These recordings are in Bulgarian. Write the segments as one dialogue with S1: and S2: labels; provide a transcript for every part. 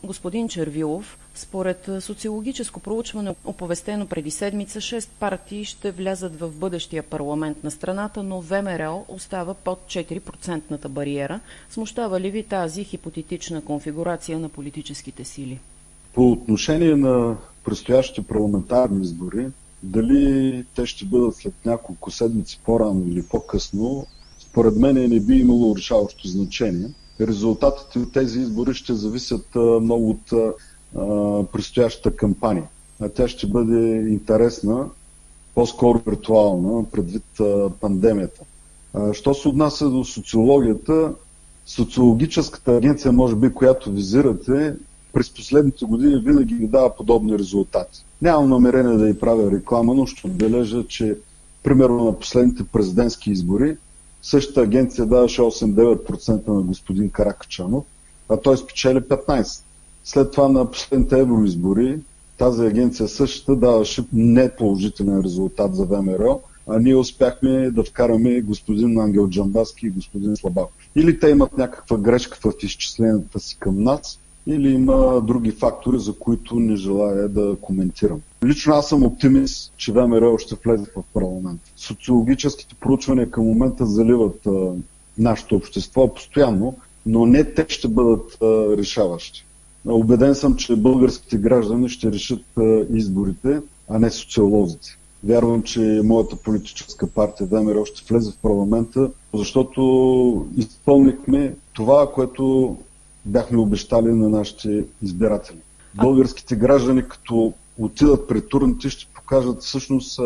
S1: господин Червилов, според социологическо проучване, оповестено преди седмица, 6 партии ще влязат в бъдещия парламент на страната, но ВМРО остава под 4% бариера. Смущава ли ви тази хипотетична конфигурация на политическите сили?
S2: По отношение на предстоящите парламентарни избори, дали те ще бъдат след няколко седмици по-рано или по-късно, според мен не би имало решаващо значение. Резултатите от тези избори ще зависят много от предстоящата кампания. Тя ще бъде интересна, по-скоро виртуална, предвид пандемията. Що се отнася до социологията, социологическата агенция, може би, която визирате, през последните години винаги ви дава подобни резултати. Нямам намерение да й правя реклама, но ще отбележа, че примерно на последните президентски избори същата агенция даваше 8-9% на господин Каракачанов, а той спечели 15%. След това на последните евроизбори тази агенция същата даваше неположителен резултат за ВМРО, а ние успяхме да вкараме господин Ангел Джамбазки и господин Слабаков. Или те имат някаква грешка в изчисленията си към нас, или има други фактори, за които не желая да коментирам. Лично аз съм оптимист, че ВМРО ще влезе в парламент. Социологическите проучвания към момента заливат нашето общество постоянно, но не те ще бъдат решаващи. Убеден съм, че българските граждани ще решат изборите, а не социолозите. Вярвам, че моята политическа партия ВМРО ще влезе в парламента, защото изпълнихме това, което бяхме обещали на нашите избиратели. Българските граждани, като отидат пред урните, ще покажат всъщност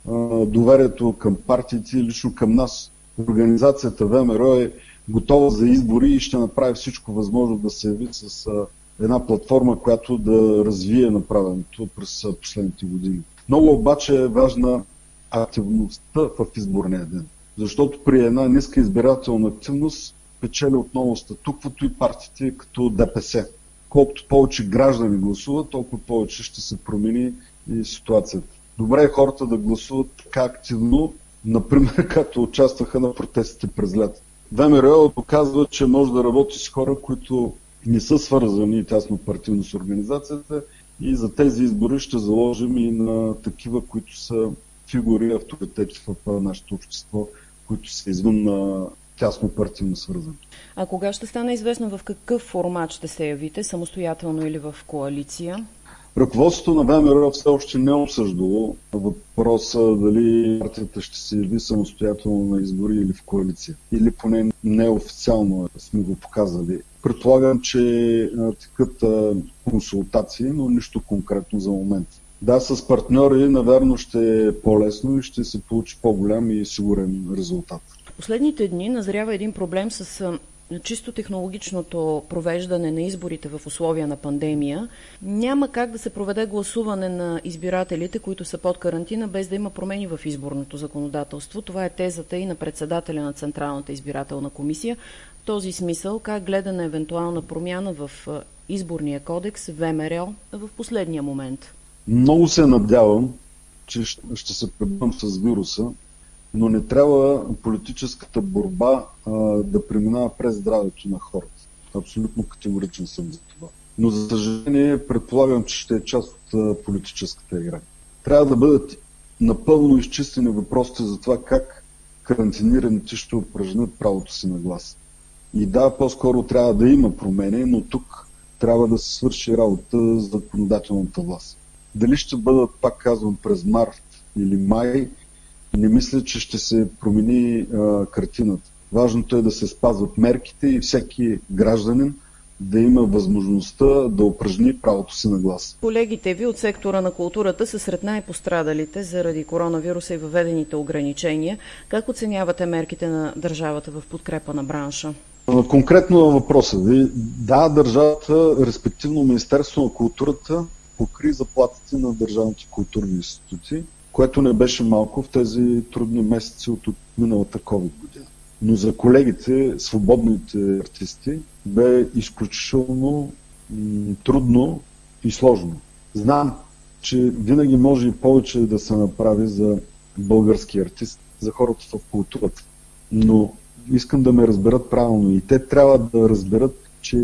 S2: доверието към партиите и лично към нас. Организацията ВМРО е готова за избори и ще направи всичко възможно да се яви с една платформа, която да развие направеното през последните години. Много обаче е важна активността в изборния ден, защото при една ниска избирателна активност печели отново статуквото и партиите като ДПС. Колкото повече граждани гласуват, толкова повече ще се промени и ситуацията. Добре е хората да гласуват така активно, например, както участваха на протестите през лято. ВМРО доказва, че може да работи с хора, които не са свързани тясно партийно с организацията, и за тези избори ще заложим и на такива, които са фигури и авторитети в нашето общество, които са извън на тясно партийно свързани.
S1: А кога ще стане известно в какъв формат ще се явите, самостоятелно или в коалиция?
S2: Ръководството на ВМРО все още не е обсъждало въпроса дали партията ще се яви самостоятелно на избори или в коалиция. Или поне неофициално сме го показали. Предполагам, че текат консултации, но нищо конкретно за момент. Да, с партньори, наверно, ще е по-лесно и ще се получи по-голям и сигурен резултат.
S1: Последните дни назрява един проблем с чисто технологичното провеждане на изборите в условия на пандемия. Няма как да се проведе гласуване на избирателите, които са под карантина, без да има промени в изборното законодателство. Това е тезата и на председателя на Централната избирателна комисия. В този смисъл, как гледа на евентуална промяна в изборния кодекс ВМРО в последния момент?
S2: Много се надявам, че ще се преборим с вируса, но не трябва политическата борба да преминава през здравето на хората. Абсолютно категоричен съм за това. Но за съжаление предполагам, че ще е част от политическата игра. Трябва да бъдат напълно изчистени въпросите за това как карантинираните ще упражнят правото си на глас. И да, по-скоро трябва да има промени, но тук трябва да се свърши работа за законодателната власт. Дали ще бъдат, пак казвам, през март или май, не мисля, че ще се промени картината. Важното е да се спазват мерките и всеки гражданин да има възможността да упражни правото си на глас.
S1: Колегите ви от сектора на културата са сред най-пострадалите заради коронавируса и въведените ограничения. Как оценявате мерките на държавата в подкрепа на бранша?
S2: Конкретно на въпроса ви. Да, държавата, респективно Министерство на културата, покри заплатите на държавните културни институти, което не беше малко в тези трудни месеци от миналата COVID година. Но за колегите, свободните артисти, бе изключително трудно и сложно. Знам, че винаги може и повече да се направи за български артист, за хората в културата. Но искам да ме разберат правилно и те трябва да разберат, че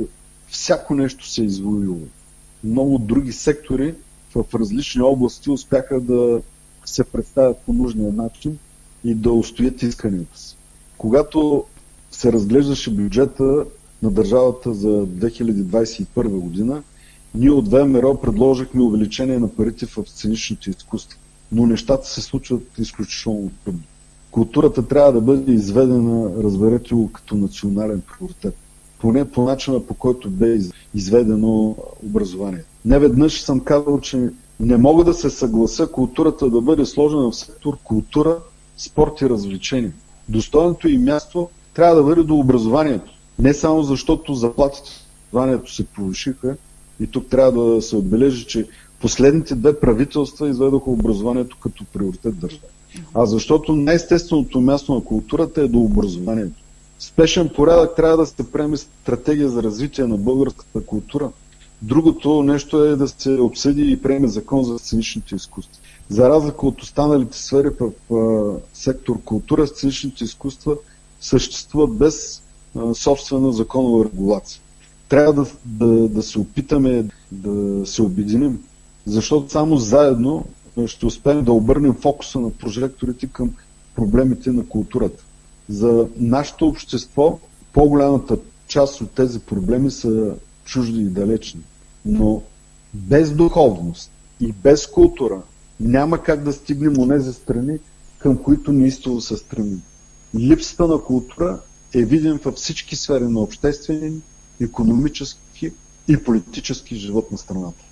S2: всяко нещо се е извоювало. Много други сектори в различни области успяха да се представят по нужния начин и да устоят исканията си. Когато се разглеждаше бюджета на държавата за 2021 година, ние от ВМРО предложихме увеличение на парите в сценичните изкуства. Но нещата се случват изключително трудно. Културата трябва да бъде изведена, разберете го, като национален приоритет. Поне по начина, по който бе изведено образование. Не веднъж съм казал, че не мога да се съглася културата да бъде сложена в сектор култура, спорт и развлечение. Достойното и място трябва да бъде до образованието. Не само защото заплатите в образованието се повишиха, и тук трябва да се отбележи, че последните две правителства изведоха образованието като приоритет държава. А защото най-естественото място на културата е до образованието. В спешен порядък трябва да се приеме стратегия за развитие на българската култура. Другото нещо е да се обсъди и приеме закон за сценичните изкуства. За разлика от останалите сфери в сектор култура, сценичните изкуства съществуват без собствена законова регулация. Трябва да се опитаме да се обединим, защото само заедно ще успеем да обърнем фокуса на прожекторите към проблемите на културата. За нашето общество по-голямата част от тези проблеми са чужди и далечни. Но без духовност и без култура няма как да стигнем онези страни, към които неистово се стремим. Липсата на култура е виден във всички сфери на обществения, икономически и политически живот на страната.